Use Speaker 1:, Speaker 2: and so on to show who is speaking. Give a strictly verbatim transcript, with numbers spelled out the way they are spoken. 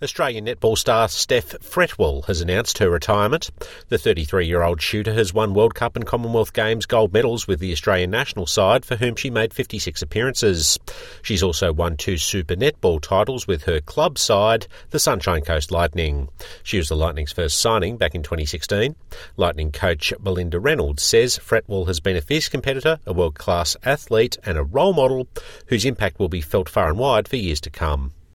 Speaker 1: Australian netball star Steph Fretwell has announced her retirement. The thirty-three-year-old shooter has won World Cup and Commonwealth Games gold medals with the Australian national side, for whom she made fifty-six appearances. She's also won two Super Netball titles with her club side, the Sunshine Coast Lightning. She was the Lightning's first signing back in twenty sixteen. Lightning coach Belinda Reynolds says Fretwell has been a fierce competitor, a world-class athlete and a role model whose impact will be felt far and wide for years to come.